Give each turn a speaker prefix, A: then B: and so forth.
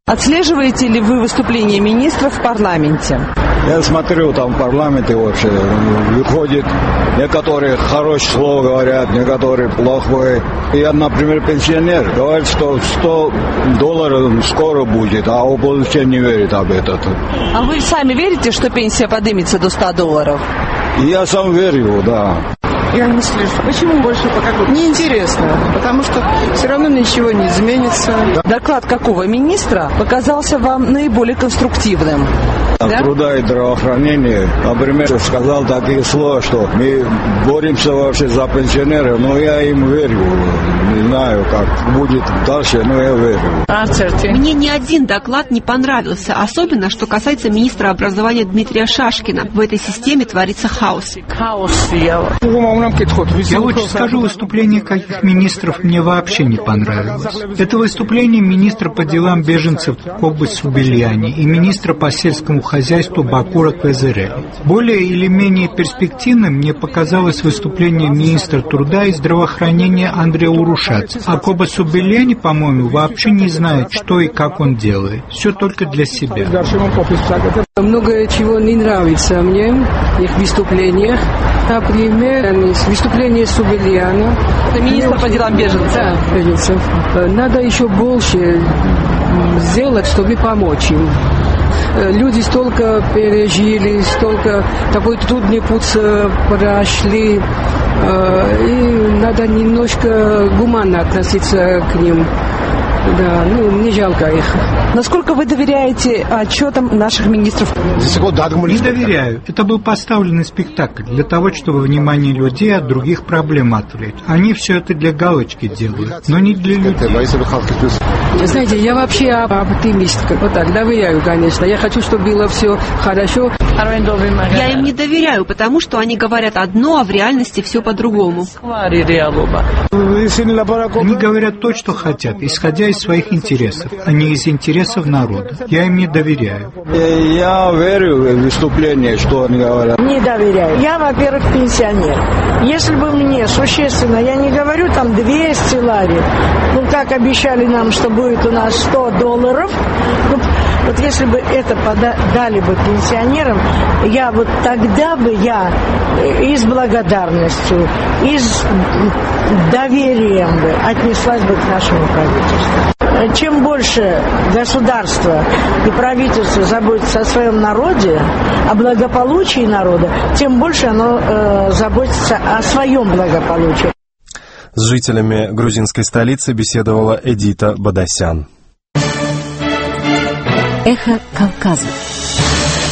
A: Отслеживаете ли вы выступления министров в парламенте?
B: Я смотрю, там в парламенте вообще выходит, некоторые хорошее слово говорят, некоторые плохое. Я, например, пенсионер, говорит, что $100 скоро будет, а оппозиция не верит об этом.
A: А вы сами верите, что пенсия поднимется до $100?
B: Я сам верю, да.
C: Я не слежу. Почему больше по какому? Неинтересно, потому что все равно ничего не изменится.
A: Доклад какого министра показался вам наиболее конструктивным?
B: Да? Труда и здравоохранения, например, сказал такие слова, что мы боремся вообще за пенсионеров, но я им верю. Не знаю, как будет дальше, но я верю.
D: Мне ни один доклад не понравился, особенно, что касается министра образования Дмитрия Шашкина. В этой системе творится хаос.
E: Я лучше скажу, выступление каких министров мне вообще не понравилось. Это выступление министра по делам беженцев Кобы Субельяни и министра по сельскому хозяйству Бакура Квезерели. Более или менее перспективным мне показалось выступление министра труда и здравоохранения Андрея Урушаца. А Коба Субельяни, по-моему, вообще не знает, что и как он делает. Все только для себя.
C: Много чего не нравится мне в их выступлениях. Например, выступление Субельяна.
A: Это министр по делам беженцев.
C: Да, беженцев. Надо еще больше сделать, чтобы помочь им. Люди столько пережили, столько такой трудный путь прошли, и надо немножко гуманно относиться к ним. Да, не жалко их.
A: Насколько вы доверяете отчетам наших министров?
E: Не доверяю. Это был поставленный спектакль для того, чтобы внимание людей от других проблем отвлечь. Они все это для галочки делают, но не для людей.
C: Знаете, я вообще оптимистка. Вот так, доверяю, конечно. Я хочу, чтобы было все хорошо.
D: Я им не доверяю, потому что они говорят одно, а в реальности все по-другому.
E: Они говорят то, что хотят, исходя из своих интересов, а не из интересов народа. Я им не доверяю.
B: Я верю в выступление, что они говорят.
F: Не доверяю. Я, во-первых, пенсионер. Если бы мне существенно, я не говорю там 200 лари, как обещали нам, что будет у нас $100, вот если бы это дали бы пенсионерам, я вот тогда бы я и с благодарностью, и с доверием бы отнеслась бы к нашему правительству. Чем больше государство и правительство заботится о своем народе, о благополучии народа, тем больше оно заботится о своем благополучии.
G: С жителями грузинской столицы беседовала Эдита Бадасян.
H: Эхо Кавказа.